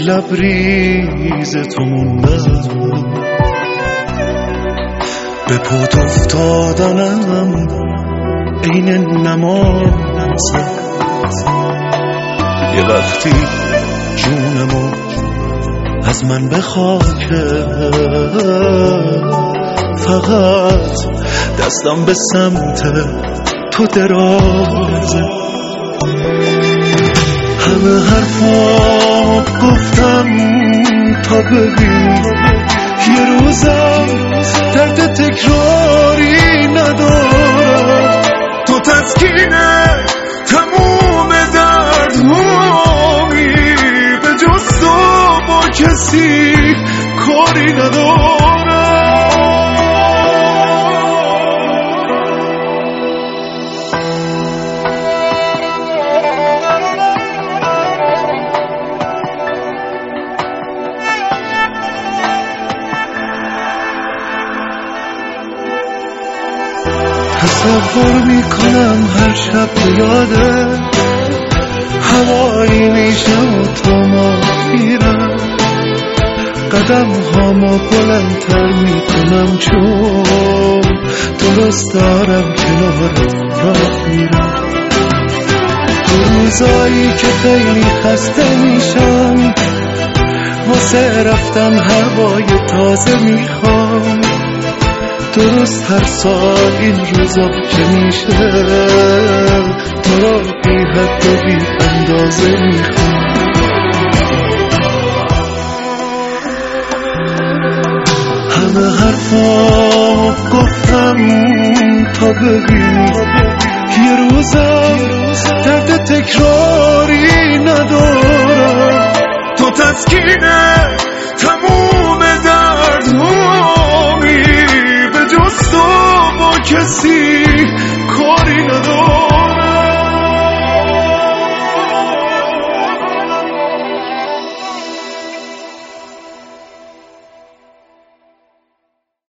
لبریز تو موندم، به پات افتادنم عین نماز. یه وقتی جونمو از من بخواکه، فقط دستم به سمت تو درازه. همه حرفا گفتم تا ببین یه روزم درد تکراری ندارم. تو تسکینه تموم دردهامی، به جز تو با کسی کاری ندارم. تصور میکنم هر شب یاده هوایی میشه و تا ما میرم، قدم هامو بلندتر میکنم چون درست دارم کنار راه میرم. تو روزایی که خیلی خسته میشم، واسه رفتن هوای تازه میخوام. درست هر سال این روزا که میشه تو را بی حد و بی اندازه میخوام. همه حرفا گفتم تا ببین یه روزم درد تکراری ندارم. تو تسکینه